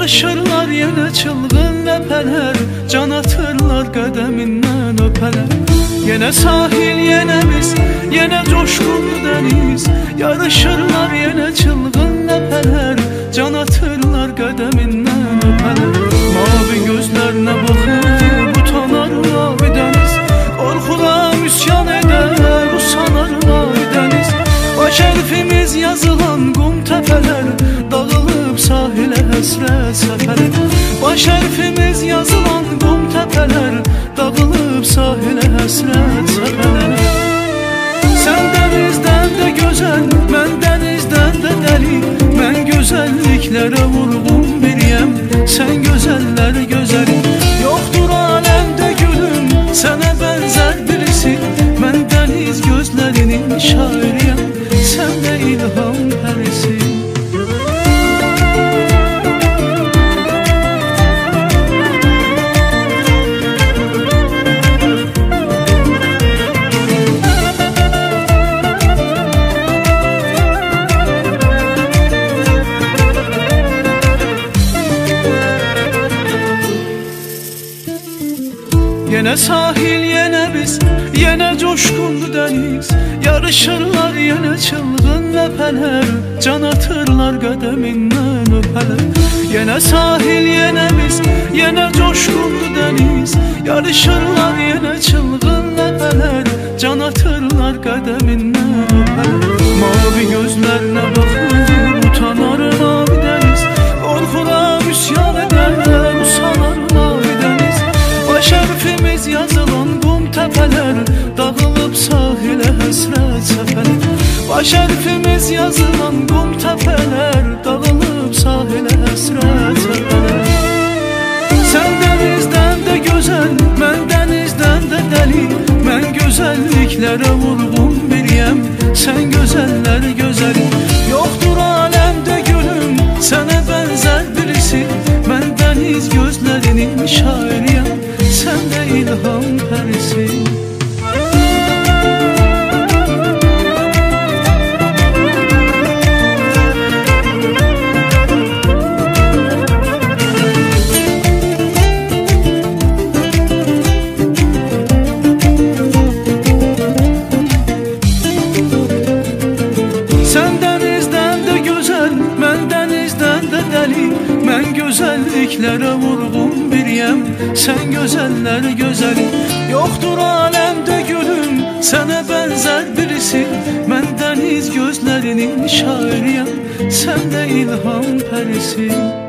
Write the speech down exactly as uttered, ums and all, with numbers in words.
Yarışırlar yenə çılgın ləpələr, can atırlar qədəmindən öpələr. Yenə sahil, yenə biz, yenə coşqunlu dəniz. Yarışırlar yenə çılgın ləpələr, can atırlar qədəmindən öpələr. Mavi gözlərinə baxıb utanar mavi dəniz, qorxudan üsyan edər, usanar mavi dəniz. Baş hərfimiz yazılan qum təpələr, dağılıb sahilə həsrət səfələr. Baş hərfimiz yazılan qum təpələr, dağılıb sahilə həsrət səfələr. Sən dənizdən də gözəl, mən dənizdən də dəli. Mən gözəlliklərə vurğun biriyəm, sən gözəllər gözəli. Yoxdur aləmdə gülüm, sənə bənzər birisi. Mən dəniz gözlərinin şairiyəm, sən də ilham pərisi. Yenə sahil, yenə biz, yenə coşqunlu dəniz. Yarışırlar yenə çılgın ləpələr, can atırlar qədəmindən öpələr. Yenə sahil, yenə biz, yenə coşqunlu dəniz. Yarışırlar yenə çılgın ləpələr, can atırlar qədəmindən öpələr. Mavi gözlərinə baxıb utanar mavi dəniz, qorxuram üsyan edər, usanar mavi dəniz. Baş hərfimiz yazılan qum təpələr, dağılıb sahilə həsrət səfələr. Baş hərfimiz yazılan qum təpələr, dağılıb sahilə həsrət səfələr. Sən dənizdən də gözəl, mən dənizdən də dəli. Mən gözəlliklərə vurğun biriyəm, sən gözəllər gözəli. Yoxdur aləmdə gülüm, sənə bənzər birisi. Mən dəniz gözlərinin şairiyəm, sən də ilham pərisi. Sən dənizdən də gözəl, mən dənizdən də dəli. Mən gözəlliklərə vurğun biriyəm, sən gözəllər gözəli. Yoxdur aləmdə gülüm, sənə bənzər birisi. Mən dəniz gözlərinin şairiyəm, sən də ilham pərisi.